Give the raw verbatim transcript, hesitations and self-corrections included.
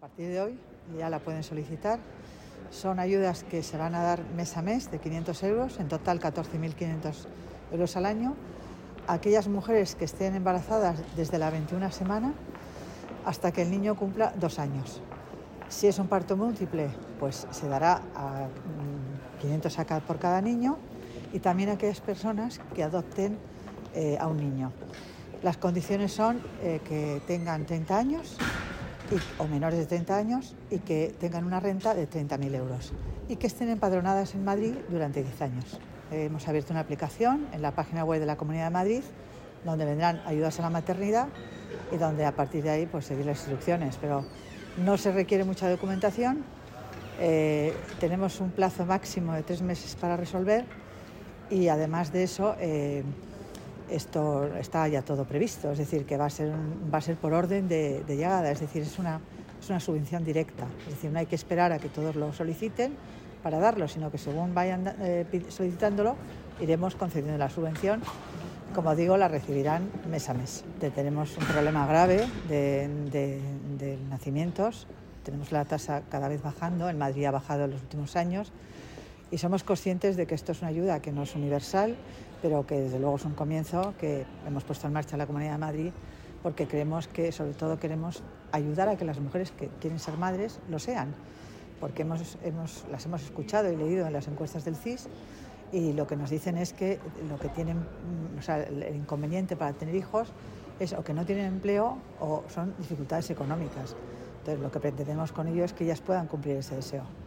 partir de hoy ya la pueden solicitar. Son ayudas que se van a dar mes a mes de quinientos euros, en total catorce mil quinientos euros al año. Aquellas mujeres que estén embarazadas desde la veintiuna semana hasta que el niño cumpla dos años. Si es un parto múltiple, pues se dará a quinientos por cada niño, y también a aquellas personas que adopten eh, a un niño. Las condiciones son eh, que tengan treinta años y, o menores de treinta años y que tengan una renta de treinta mil euros y que estén empadronadas en Madrid durante diez años. Eh, hemos abierto una aplicación en la página web de la Comunidad de Madrid donde vendrán ayudas a la maternidad y donde a partir de ahí pues seguir las instrucciones, pero no se requiere mucha documentación. Eh, tenemos un plazo máximo de tres meses para resolver y además de eso eh, esto está ya todo previsto, es decir, que va a ser, va a ser por orden de, de llegada, es decir, es una, es una subvención directa, es decir, no hay que esperar a que todos lo soliciten para darlo, sino que según vayan eh, solicitándolo iremos concediendo la subvención. Como digo, la recibirán mes a mes. Tenemos un problema grave de, de, de nacimientos, tenemos la tasa cada vez bajando, en Madrid ha bajado en los últimos años, y somos conscientes de que esto es una ayuda que no es universal, pero que desde luego es un comienzo que hemos puesto en marcha en la Comunidad de Madrid, porque creemos que, sobre todo, queremos ayudar a que las mujeres que quieren ser madres lo sean, porque hemos, hemos, las hemos escuchado y leído en las encuestas del C I S, y lo que nos dicen es que lo que tienen, o sea, el inconveniente para tener hijos es o que no tienen empleo o son dificultades económicas. Entonces, lo que pretendemos con ello es que ellas puedan cumplir ese deseo.